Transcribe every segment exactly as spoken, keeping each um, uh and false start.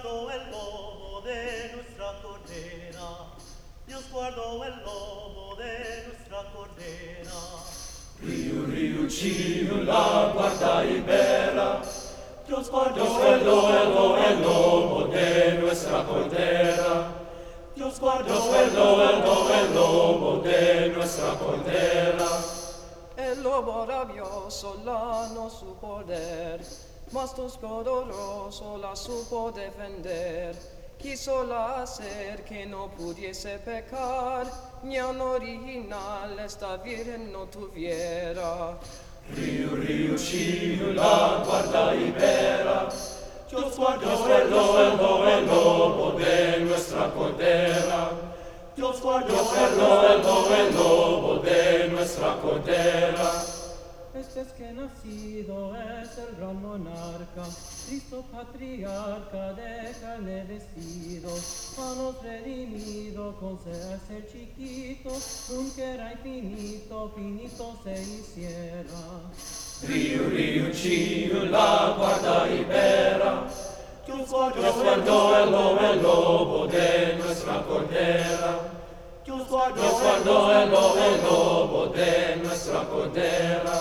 guardó el lomo de nuestra cordera. Dios guardó el lomo de nuestra cordera. Riu, riucino la guarda y vela. Dios guardó el lomo, el lomo de nuestra cordera. Dios guardó el lomo, el lomo de nuestra cordera. El lobo rabioso la no su poder, mas poderoso la supo defender. Quiso la hacer que no pudiese pecar, ni an original esta virgen no tuviera. Riu, riucino la guarda y vela. Dios guardó el lomo, el lomo de nuestra cordera. Dios guardó el lomo, el lomo de nuestra cordera. Este es que nacido es el gran monarca, Cristo patriarca de carne vestido, a nos redimido con ser chiquito, nunca era infinito, finito se hiciera. Riu, riucino la guarda y vela. Dios guardó el lomo, el lomo de nuestra cordera. Dios guardó el lomo, el lomo de nuestra cordera.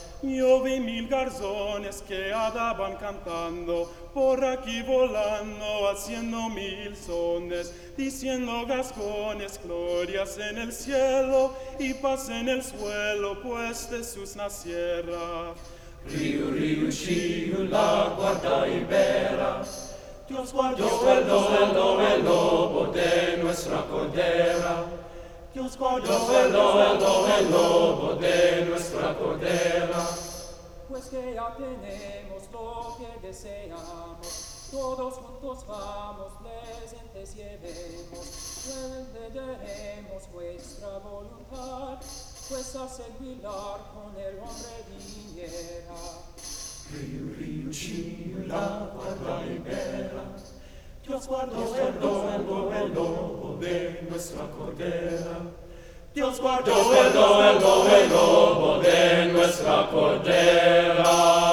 Yo vi mil garzones que andaban cantando, por aquí volando, haciendo mil sones, diciendo gascones, glorias en el cielo y paz en el suelo, pues Jesús naciera. Riu, riucino la guarda y vela. Dios guardó el lomo, el lomo de nuestra cordera. Dios guardó el lomo, el lomo de nuestra cordera. Pues que ya tenemos lo que deseamos, todos juntos vamos, presentes llevemos, entenderemos vuestra voluntad, pues a servir con el hombre viniera. Riu, riucino la guarda y vela. Dios guardó el lomo, el lomo de nuestra cordera. Dios guardó el lomo, el lomo de nuestra cordera.